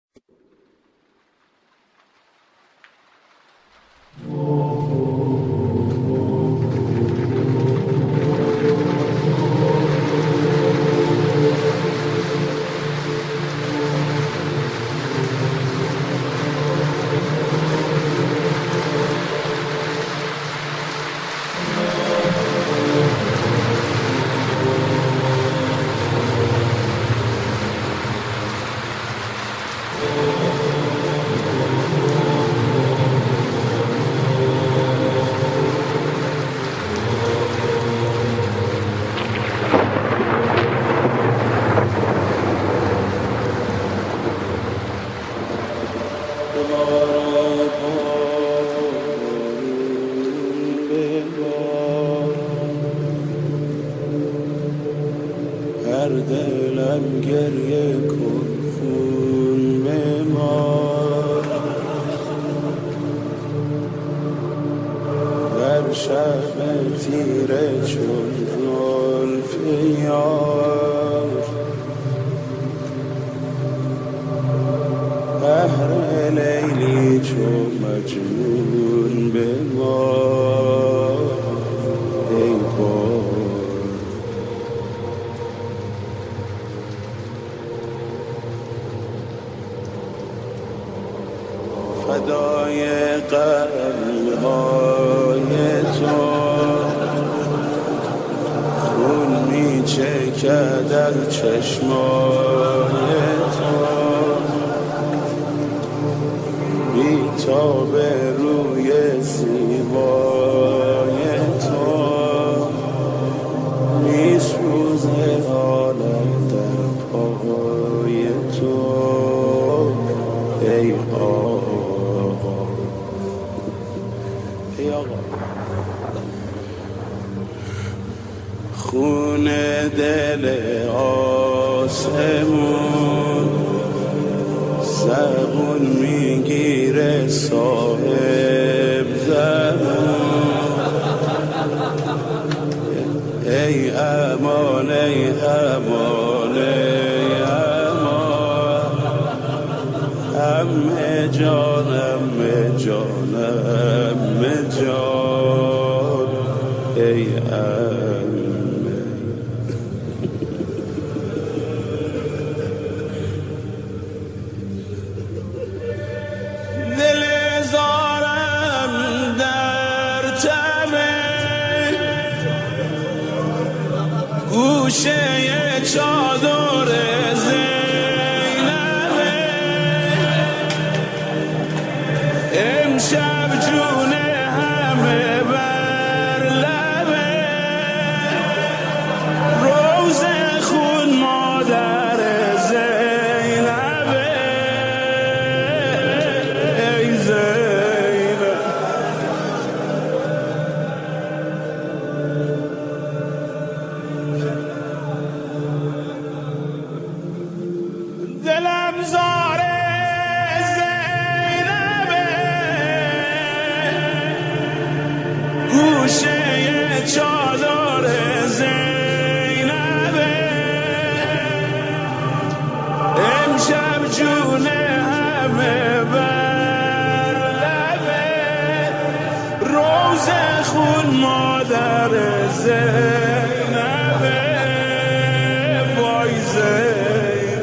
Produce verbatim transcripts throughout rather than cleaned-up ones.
هر دلم گریه کن خون بمار، در شب تیره چون زلف یار، بهر لیلی چون مجنون بمار ای بار. فدای قلب‌های تو خون می‌چکد از چشمای تو، بی تاب روی زیبای تو می‌سوزه عالم در پای تو ای آقا. ای آقا خون دل آسمون زبون میگیره صاحب زبون، ای امان ای امان ای امان، همه جانم جانم جان ای امه. دل زارم در تمه گوشه چادر زینبه، امشب جون همه بر لبه، روز خون مادر زینبه ای زینب. دلم زاره گوشه چادر زینبه، امشب جون همه بر لبه، روز خون مادر زینبه وای زینب.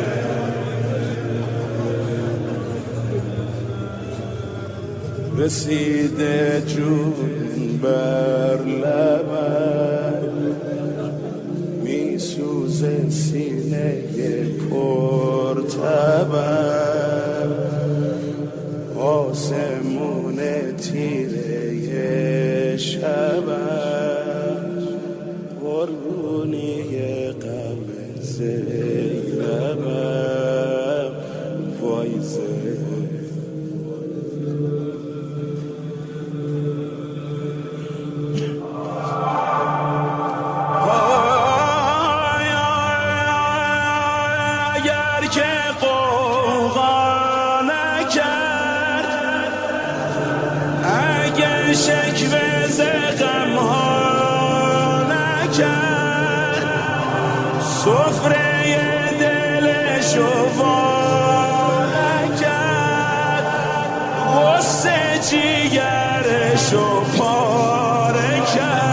رسیده جون بر لبم میسوزه سینه پر تبم، آسمون تیره شبم قربونی غم زینبم وای زینب. شکوه ز غم‌ها نکرد، سفره دلشو وا نکرد. سرشو پاره کرد.